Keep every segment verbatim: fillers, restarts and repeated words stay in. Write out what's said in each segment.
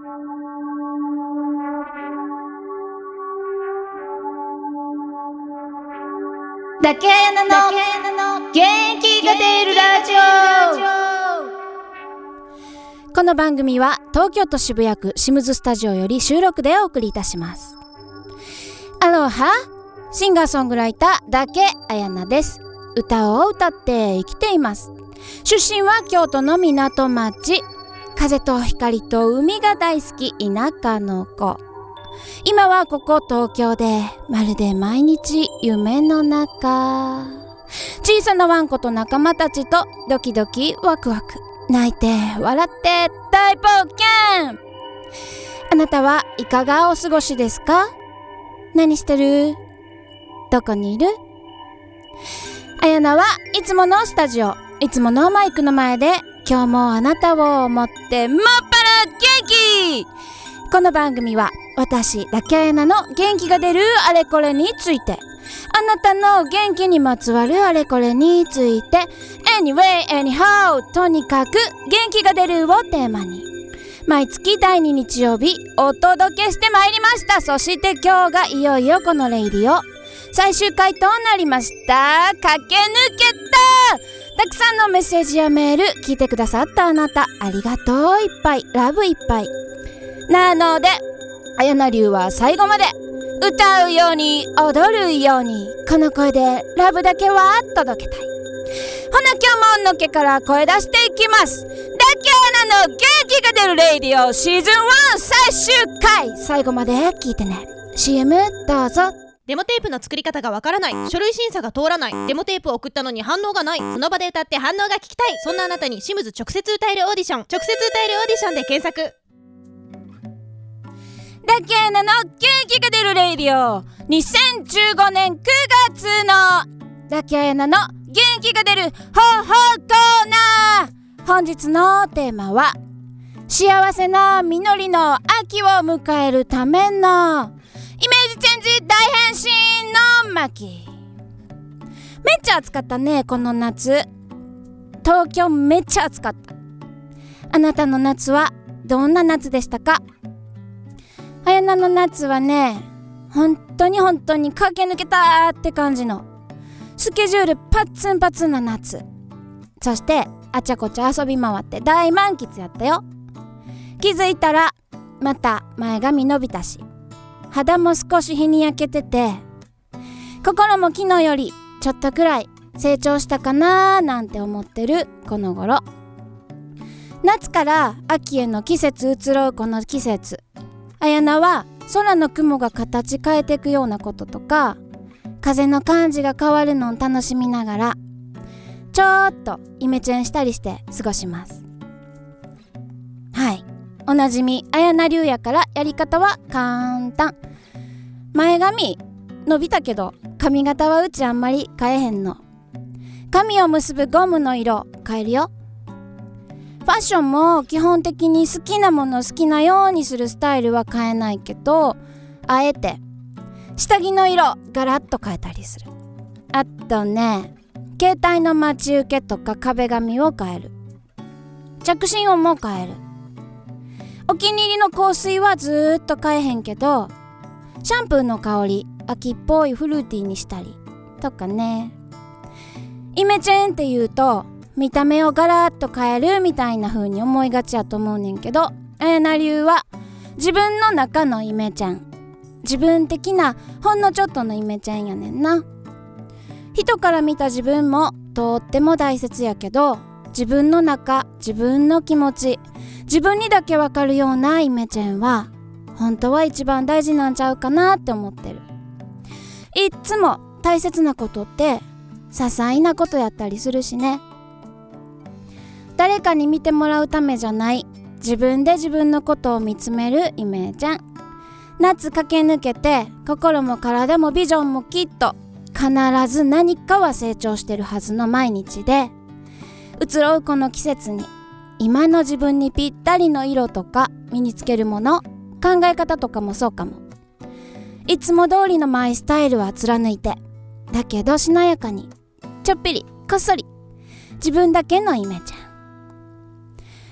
だけあやなの元気が出るラジオ。この番組は東京都渋谷区シムズスタジオより収録でお送りいたします。アロハ、シンガーソングライターだけあやなです。歌を歌って生きています。出身は京都の港町、風と光と海が大好き田舎の子。今はここ東京でまるで毎日夢の中、小さなワンコと仲間たちとドキドキワクワク、泣いて笑って大冒険。あなたはいかがお過ごしですか？何してる？どこにいる？あやなはいつものスタジオ、いつものマイクの前で今日もあなたを思ってもっぱら元気。この番組は私だけあやなの元気が出るあれこれについて、あなたの元気にまつわるあれこれについて Anyway, anyhow とにかく元気が出るをテーマに毎月だいに日曜日お届けしてまいりました。そして今日がいよいよこのレイディオ最終回となりました。駆け抜けた。たくさんのメッセージやメール聞いてくださったあなた、ありがとういっぱい、ラブいっぱいなので、あやな流は最後まで歌うように踊るようにこの声でラブだけは届けたい。ほな今日ものっけから声出していきます。だけあやなの元気が出るレイディオシーズンワン最終回、最後まで聞いてね。 シーエム どうぞ。 デモテープの作り方がわからない、書類審査が通らない、デモテープを送ったのに反応がない、その場で歌って反応が聞きたい、そんなあなたにシムズ直接歌えるオーディション、直接歌えるオーディションで検索。 だけあやなの元気が出るレイディオにせんじゅうごねんくがつのだけあやなの元気が出るほうほうコーナー。本日のテーマは幸せな実りの秋を迎えるためのイメージチェンジ大変身の巻。めっちゃ暑かったねこの夏。東京めっちゃ暑かった。あなたの夏はどんな夏でしたか？あやなの夏はね、本当に本当に駆け抜けたって感じのスケジュールパッツンパツンな夏。そしてあちゃこちゃ遊び回って大満喫やったよ。気づいたらまた前髪伸びたし、肌も少し日に焼けてて、心も昨日よりちょっとくらい成長したかなーなんて思ってるこの頃。夏から秋への季節移ろうこの季節、あやなは空の雲が形変えていくようなこととか、風の感じが変わるのを楽しみながらちょっとイメチェンしたりして過ごします。はい、おなじみあやな流やからやり方は簡単。前髪伸びたけど髪型はうちあんまり変えへんの。髪を結ぶゴムの色変えるよ。ファッションも基本的に好きなもの好きなようにするスタイルは変えないけど、あえて下着の色ガラッと変えたりする。あとね、携帯の待ち受けとか壁紙を変える。着信音も変える。お気に入りの香水はずーっと変えへんけど、シャンプーの香り秋っぽいフルーティーにしたりとかね。イメチェンって言うと見た目をガラッと変えるみたいな風に思いがちやと思うねんけど、あやな流は自分の中のイメチェン、自分的なほんのちょっとのイメチェンやねんな。人から見た自分もとっても大切やけど、自分の中、自分の気持ち、自分にだけわかるようなイメチェンは本当は一番大事なんちゃうかなって思ってる。いっつも大切なことって些細なことやったりするしね。誰かに見てもらうためじゃない、自分で自分のことを見つめるイメージャン。夏駆け抜けて心も体もビジョンもきっと必ず何かは成長してるはずの毎日で、移ろうこの季節に今の自分にぴったりの色とか身につけるもの、考え方とかもそうかも。いつも通りのマイスタイルは貫いて、だけどしなやかにちょっぴりこっそり自分だけのイメチェン。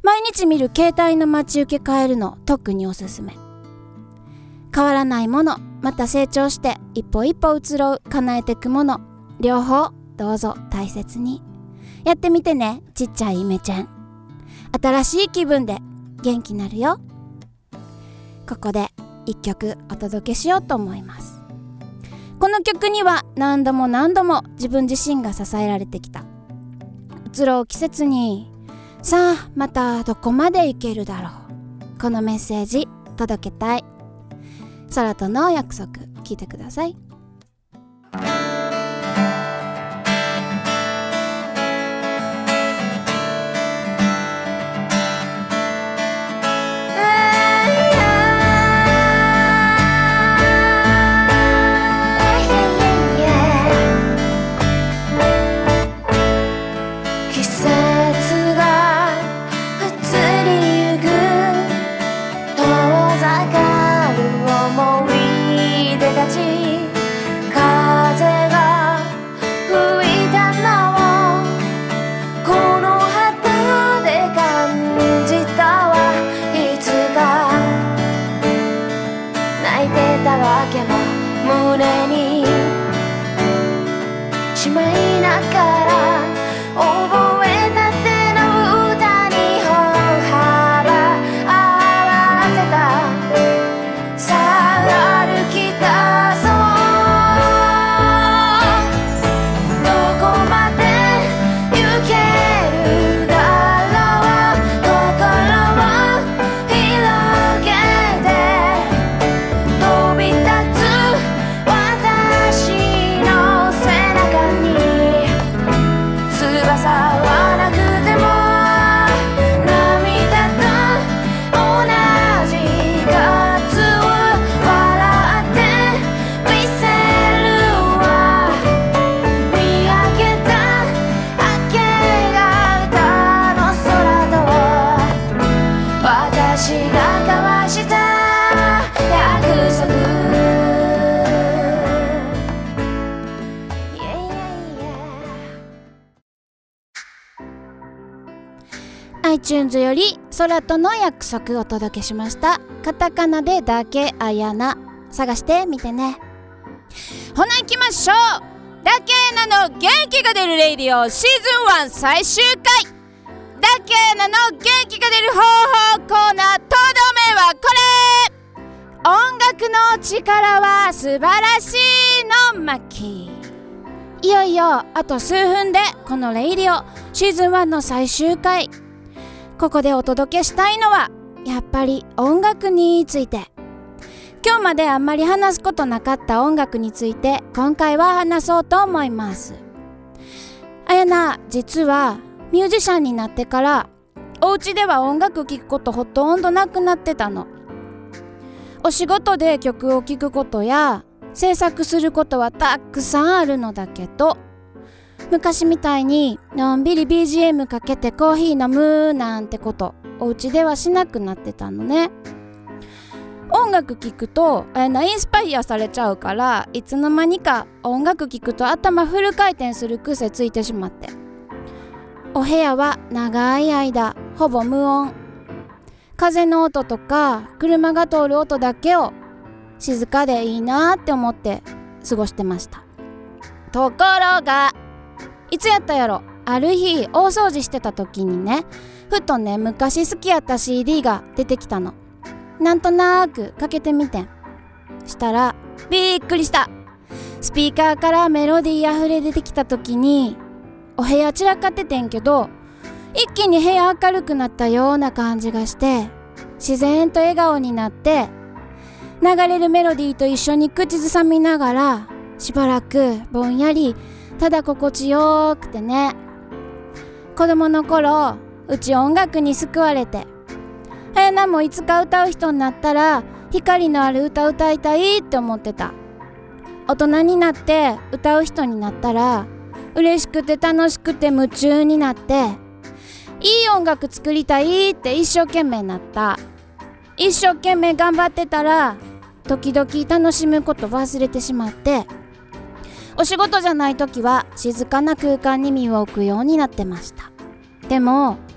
毎日見る携帯の待ち受け変えるの特におすすめ。変わらないもの、また成長して一歩一歩移ろう叶えてくもの、両方どうぞ大切にやってみてね。ちっちゃいイメチェン、新しい気分で元気になるよ。ここで一曲お届けしようと思います。この曲には何度も何度も自分自身が支えられてきた。移ろう季節にさあまたどこまで行けるだろう。このメッセージ届けたい。空との約束、聞いてください。iTunes より空との約束をお届けしました。カタカナでだけあやな、探してみてね。ほな行きましょう。だけあやなの元気が出るレイディオシーズンワン最終回。だけあやなの元気が出る方法コーナー、とどめはこれ。音楽の力は素晴らしいの巻。いよいよあと数分でこのレイディオシーズンワンの最終回。ここでお届けしたいのはやっぱり音楽について。今日まであんまり話すことなかった音楽について今回は話そうと思います。あやな、実はミュージシャンになってからお家では音楽聴くことほとんどなくなってたの。お仕事で曲を聴くことや制作することはたくさんあるのだけど、昔みたいにのんびり ビージーエム かけてコーヒー飲むなんてことお家ではしなくなってたのね。音楽聴くとインスパイアされちゃうから、いつの間にか音楽聴くと頭フル回転する癖ついてしまって、お部屋は長い間ほぼ無音。風の音とか車が通る音だけを静かでいいなって思って過ごしてました。ところがいつやったやろ、ある日大掃除してた時にね、ふとね昔好きやった シーディー が出てきたの。なんとなくかけてみてん。したらびっくりした。スピーカーからメロディー溢れ出てきた時に、お部屋散らかっててんけど一気に部屋明るくなったような感じがして、自然と笑顔になって、流れるメロディーと一緒に口ずさみながらしばらくぼんやりただ心地よくてね。子供の頃うち音楽に救われて、あやなもいつか歌う人になったら光のある歌歌いたいって思ってた。大人になって歌う人になったら嬉しくて楽しくて夢中になって、いい音楽作りたいって一生懸命なった。一生懸命頑張ってたら時々楽しむこと忘れてしまって、お仕事じゃない時は静かな空間に身を置くようになってました。でも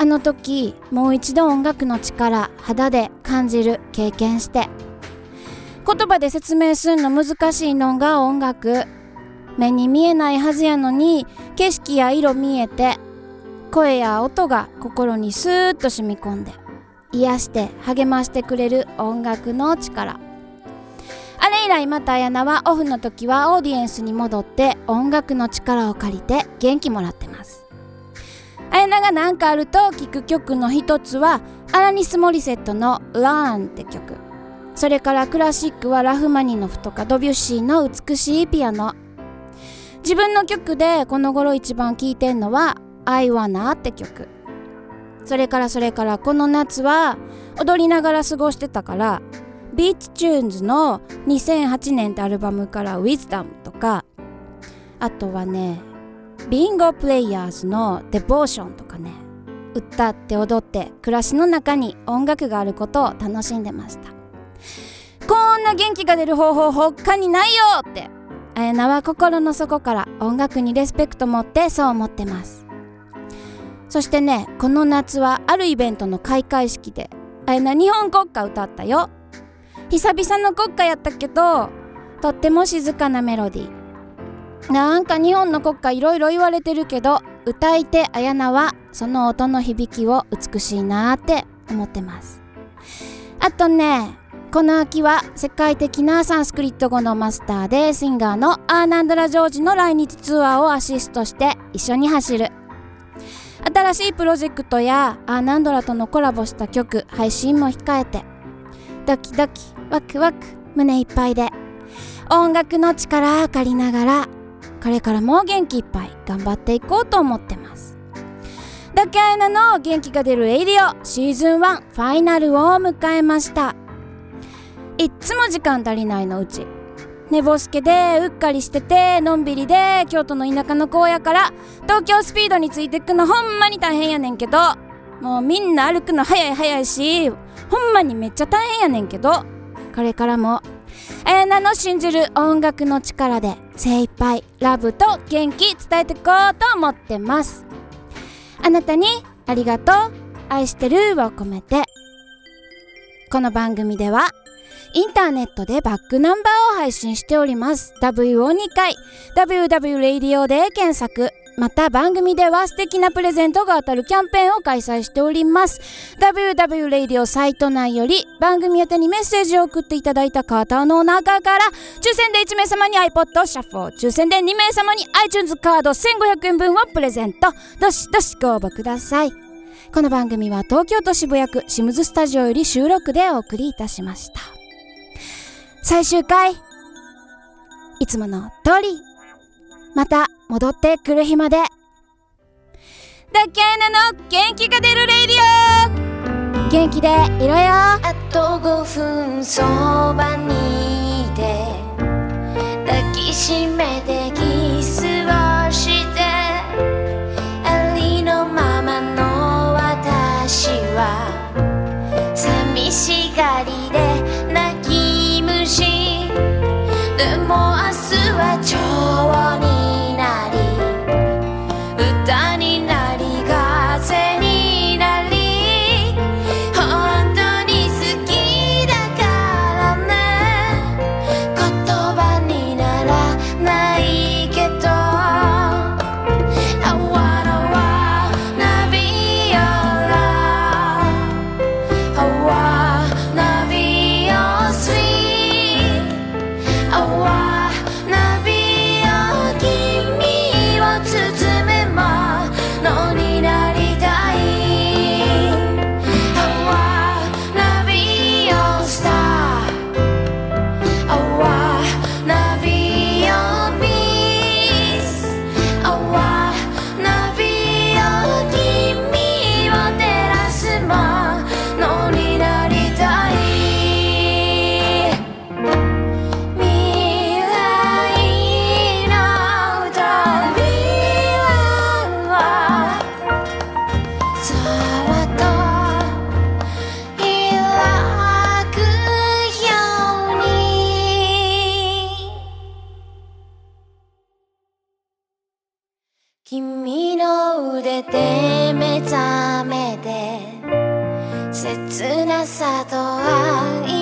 あの時もう一度音楽の力肌で感じる経験して、言葉で説明するの難しいのが音楽。目に見えないはずやのに景色や色見えて、声や音が心にスーッと染み込んで癒して励ましてくれる音楽の力。あれ以来またあやなはオフの時はオーディエンスに戻って音楽の力を借りて元気もらってます。あやなが何かあると聴く曲の一つはアラニス・モリセットの Learn って曲、それからクラシックはラフマニノフとかドビュッシーの美しいピアノ。自分の曲でこの頃一番聴いてんのは I Wanna って曲。それからそれからこの夏は踊りながら過ごしてたから、ビーチチューンズのにせんはちねんってアルバムから Wisdom とか、あとはねビンゴプレイヤーズの Devotion とかね、歌って踊って暮らしの中に音楽があることを楽しんでました。こんな元気が出る方法他にないよって、あやなは心の底から音楽にリスペクト持ってそう思ってます。そしてね、この夏はあるイベントの開会式であやな日本国歌歌ったよ。久々の国歌やったけど、とっても静かなメロディー。なんか日本の国歌いろいろ言われてるけど、歌い手あやなはその音の響きを美しいなーって思ってます。あとね、この秋は世界的なサンスクリット語のマスターでシンガーのアーナンドラ・ジョージの来日ツアーをアシストして一緒に走る。新しいプロジェクトやアーナンドラとのコラボした曲配信も控えて、ドキドキワクワク胸いっぱいで音楽の力を借りながら、これからも元気いっぱい頑張っていこうと思ってます。だけあやなの元気が出るレイディオシーズンワンファイナルを迎えました。いっつも時間足りないのうち、寝ぼすけでうっかりしててのんびりで京都の田舎の子やから東京スピードについてくのほんまに大変やねんけど、もうみんな歩くの早い早いしほんまにめっちゃ大変やねんけど、これからもあやなの信じる音楽の力で精一杯ラブと元気伝えてこうと思ってます。あなたにありがとう、愛してるを込めて。この番組ではインターネットでバックナンバーを配信しております。 ダブリュー をにかい ダブリューダブリュー レイディオで検索。また番組では素敵なプレゼントが当たるキャンペーンを開催しております。 ダブリューダブリュー レイディオサイト内より番組宛てにメッセージを送っていただいた方の中から抽選でいちめい様に iPod シャッフル、抽選でにめい様に iTunes カードせんごひゃくえんぶんをプレゼント。どしどしご応募ください。この番組は東京都渋谷区シムズスタジオより収録でお送りいたしました。最終回、いつもの通りまた戻ってくる日まで。だけあやなの元気が出るレイディオ、元気でいろよ。 あとごふんそばにいて抱きしめてキスをして、ありのままの私は寂しがりで泣き虫でも明日は蝶になり歌になり風になり本当に好きだからね、言葉にならないけど I wanna wanna be your love, I wanna be your sweet, I wanna be your gift 切なさと愛